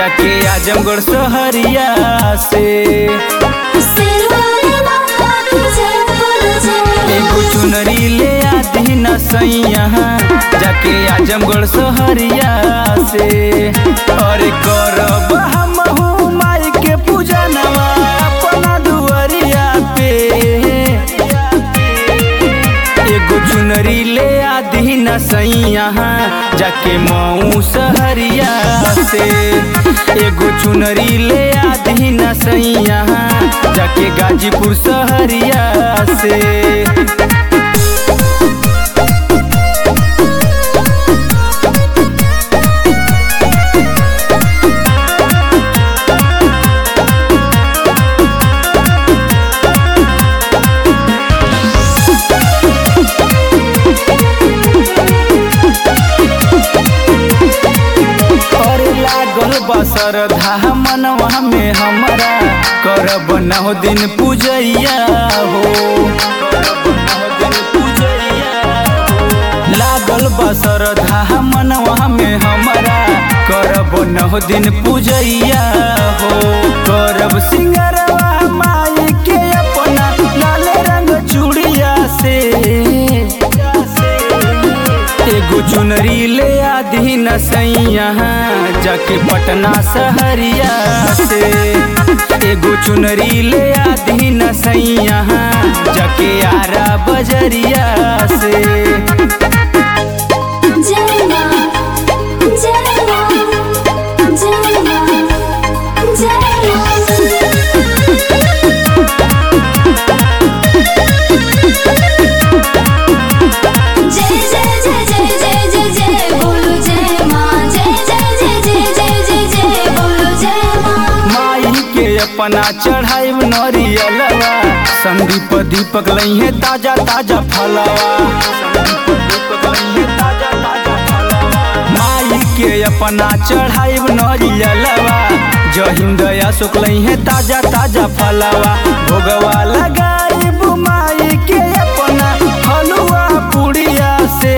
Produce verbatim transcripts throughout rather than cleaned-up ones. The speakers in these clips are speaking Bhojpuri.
जाके आजमगढ़ शहरिया से। एगो चुनरी ले आती न सैया जाके आजमगढ़ शहरिया से। अरे करब हमहू माई के पूजनवा अपना दुआरिया पे। एगो चुनरी ले आती न सैया जाके मऊ शहरिया से। एगो चुनरी ले आती न सैया जाके गाजीपुर शहरिया से। श्रद्धा मनवा में हमारा करब नौ दिन पूजैया हो। लागल बा श्रद्धा मनवा में हमारा करब नौ दिन पूजैया हो। करब सिंगरवा माई के अपना लाल रंग चूड़िया से। एगो चुनरी ले आधी न सैया जाके पटना शहरिया से। एगो चुनरी ले आधी न सैया जाके आरा बजरिया से। अपना चढ़ाइब नरियलवा संदीप दीपक लइहे ताजा ताजा फलवा। माई के अपना चढ़ाइब नरियलवा जहिंद अशोक लइहे ताजा ताजा फलवा। भोगवा लगाइब माई के अपना हलुआ पुड़िया से।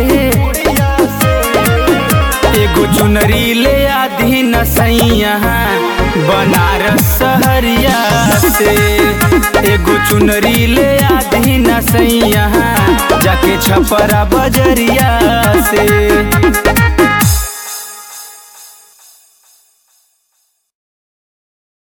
एगो चुनरी ले आधी न सैया बनारस शहरिया से। एगो चुनरी ले आधी न सैया जाके छपरा बजरिया से।